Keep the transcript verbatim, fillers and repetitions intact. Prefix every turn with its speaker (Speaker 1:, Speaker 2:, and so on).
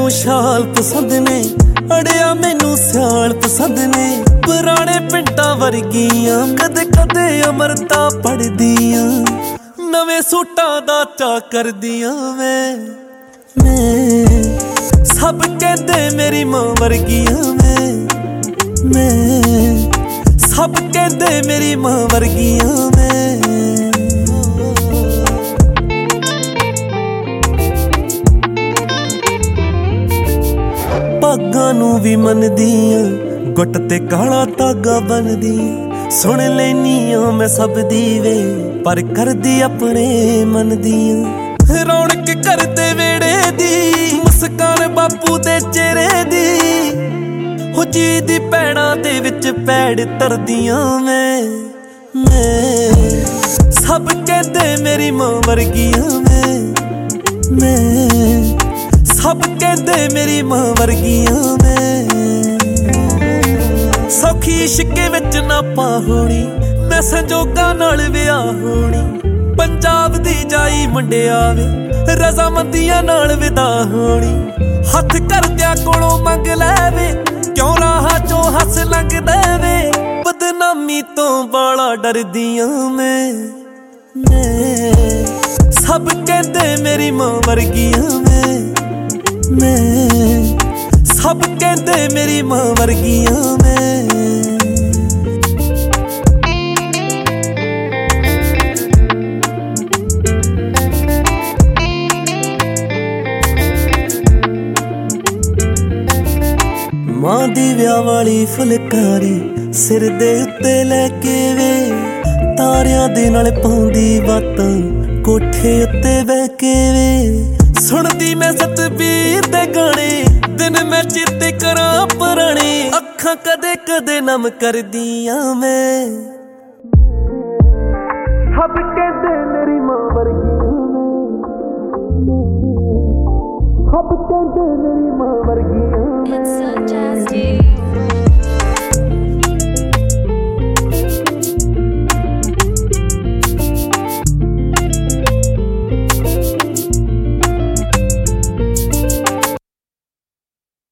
Speaker 1: ਤੈਨੂੰ ਸ਼ਾਲ ਪਸੰਦ ਨੇ, ਅੜਿਆ ਮੈਨੂੰ ਸਿਆਲ ਪਸੰਦ ਨੇ। ਪੁਰਾਣੇ ਪਿੰਡਾਂ ਵਰਗੀਆਂ ਕਦੇ ਕਦੇ ਅਮਰਤਾ ਪੜਦੀਆਂ, ਨਵੇਂ ਸੂਟਾਂ ਦਾ ਚਾਅ ਕਰਦੀਆਂ ਮੈਂ ਮੈਂ ਸਭ ਕਹਿੰਦੇ ਮੇਰੀ ਮਾਂ ਵਰਗੀਆਂ ਮੈਂ ਮੈਂ ਸਭ ਕਹਿੰਦੇ ਮੇਰੀ ਮਾਂ ਵਰਗੀਆਂ ਮੈਂ। ਭਾਗਾਂ ਨੂੰ ਵੀ ਮੰਨਦੀਆਂ, ਗੁੱਟ ਤੇ ਕਾਲਾ ਧਾਗਾ ਬੰਨਦੀਆਂ। ਸੁਣ ਲੈਨੀ ਆਂ ਮੈਂ ਸਭ ਦੀ ਵੇ, ਪਰ ਕਰਦੀ ਆਪਣੇ ਮਨ ਦੀਆਂ। ਰੌਣਕ ਕਰਦੇ ਵੇੜੇ ਦੀ, ਮੁਸਕਾਨ ਬਾਪੂ ਦੇ ਚਿਹਰੇ ਦੀ। ਹੋ ਜੀ ਦੀ ਪੈੜਾਂ ਦੇ ਵਿੱਚ ਪੈੜ ਧਰਦੀਆਂ ਮੈਂ ਮੈਂ ਸਭ ਕਹਿੰਦੇ ਮੇਰੀ ਮਾਂ ਵਰਗੀਆਂ ਮੈਂ ਮੈਂ ਸਭ ਕਹਿੰਦੇ ਮੇਰੀ ਮਾਂ ਵਰਗੀਆਂ ਮੈਂ। ਸੌਖੀ ਇਸ਼ਕੇ ਵਿੱਚ ਨਾ ਪਾ ਹੋਣੀ, ਮੈਂ ਸੰਜੋਗਾਂ ਨਾਲ ਵਿਆਹ ਹੋਣੀ। ਪੰਜਾਬ ਦੀ ਜਾਈ ਮੁੰਡਿਆ ਵੇ, ਰਜ਼ਾਮੰਦੀਆਂ ਨਾਲ ਵਿਦਾ ਹੋਣੀ। ਹੱਥ ਕਰਦਿਆਂ ਕੋਲੋਂ ਮੰਗ ਲੈਵੇ, ਕਿਉਂ ਰਾਹਾਂ ਚੋਂ ਹੱਸ ਲੰਘਦਾ ਵੇ। ਬਦਨਾਮੀ ਤੋਂ ਬਾਲਾ ਡਰਦੀਆਂ ਮੈਂ ਮੈਂ ਸਭ ਕਹਿੰਦੇ ਮੇਰੀ ਮਾਂ ਵਰਗੀਆਂ ਮੈਂ ਮੈਂ ਸਭ ਕਹਿੰਦੇ ਮੇਰੀ ਮਾਂ ਵਰਗੀਆਂ ਮੈਂ। ਮਾਂ ਦੀ ਵਿਆਹ ਵਾਲੀ ਫੁਲਕਾਰੀ ਸਿਰ ਦੇ ਉੱਤੇ ਲੈ ਕੇ ਵੇ, ਤਾਰਿਆਂ ਦੇ ਨਾਲ ਪਾਉਂਦੀ ਬਾਤਾਂ ਕੋਠੇ ਉੱਤੇ ਬਹਿ ਕੇ ਵੇ। ਸੁਣਦੀ ਮੈਂ ਸਤਬੀਰ ਦੇ ਗਾਣੇ, ਦਿਨ ਮੈਂ ਚੇਤੇ ਕਰਾਂ ਪੁਰਾਣੇ। ਅੱਖਾਂ ਕਦੇ ਕਦੇ ਨਮ ਕਰਦੀਆਂ ਮੈਂ ਸਭ ਕਹਿੰਦੇ ਮੇਰੀ ਮਾਂ ਵਰਗੀਆਂ ਮੈਂ ਸਭ ਕਹਿੰਦੇ ਮੇਰੀ ਮਾਂ ਵਰਗੀਆਂ ਮੈਂ।